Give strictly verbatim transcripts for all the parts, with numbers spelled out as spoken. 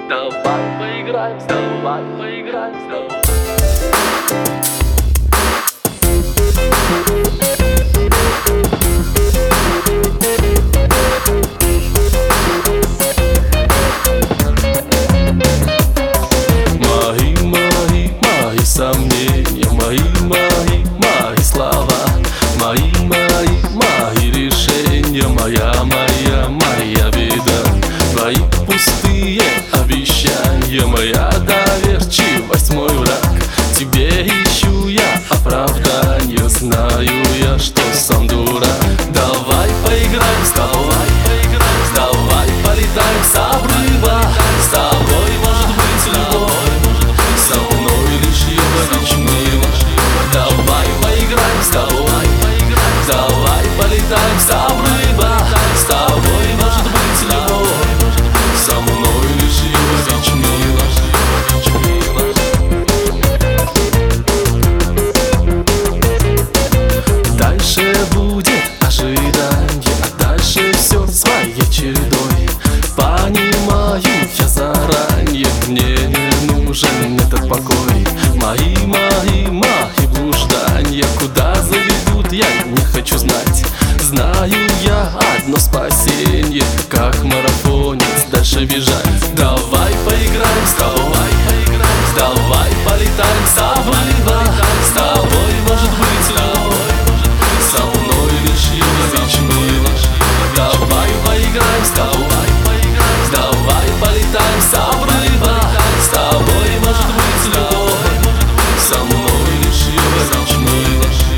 Давай поиграем, давай поиграем, давай. Мои, мои, мои сомнения, мои, мои, мои слова, мои, мои, мои решения, моя, моя, моя беда. Твои пустые обещания, моя доверчивость, мой враг. Тебе ищу я оправдание, знаю я, что сам дурак. Давай поиграем, давай поиграем, давай полетаем с обрыва. С тобой может быть любовь, со мной лишь его личный. Давай поиграем, давай поиграем, давай полетаем с обрыва. С тобой может быть любовь, со мной лишь его личный. Дальше будет ожидание, а дальше все своей чередой. Понимаю я заранее, мне не нужен этот покой. Мои, мои, мои блуждания, куда заведут, я не хочу знать. Знаю я одно спасение, как марафонец дальше бежать. Давай поиграем, давай поиграем, давай полетаем с обрыва. С тобой может быть любовь, со мной лишь его личный. Давай поиграем, давай поиграем, давай полетаем с обрыва. С тобой может быть любовь, со мной лишь его личный.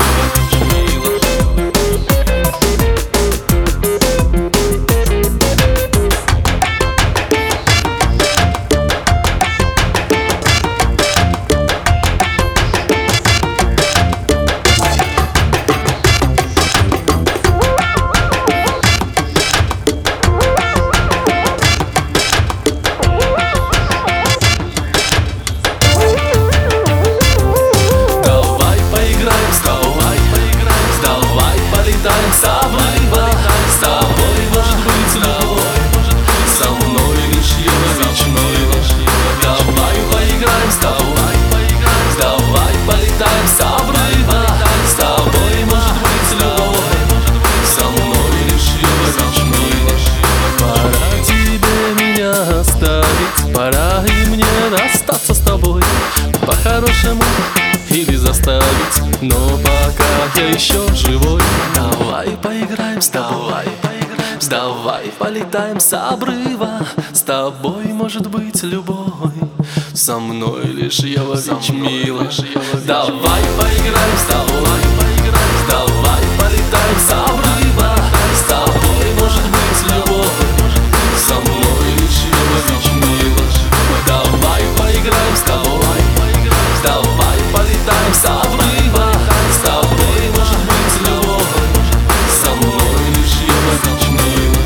Полетаем с обрыва, с тобой может быть любовь, со мной лишь его личный. Давай поиграем, давай поиграем, давай полетаем с обрыва. С тобой может быть любовь, со мной лишь его личный. Пора тебе меня оставить, пора и мне расстаться с тобой. По-хорошему или заставить, но пока я еще живой. Давай поиграем, давай поиграем, давай полетаем с обрыва. С тобой может быть любовь, со мной лишь его лич мило. Давай поиграем, давай поиграем, давай полетаем с обрыва. С тобой может быть любовь, со мной лишь его лич мило. Давай поиграем, давай поиграем, давай полетаем с обрыва. С тобой может быть любовь, со мной лишь его лич мило.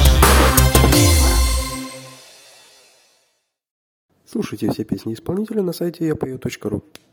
Слушайте все песни исполнителя на сайте я пою точка ру.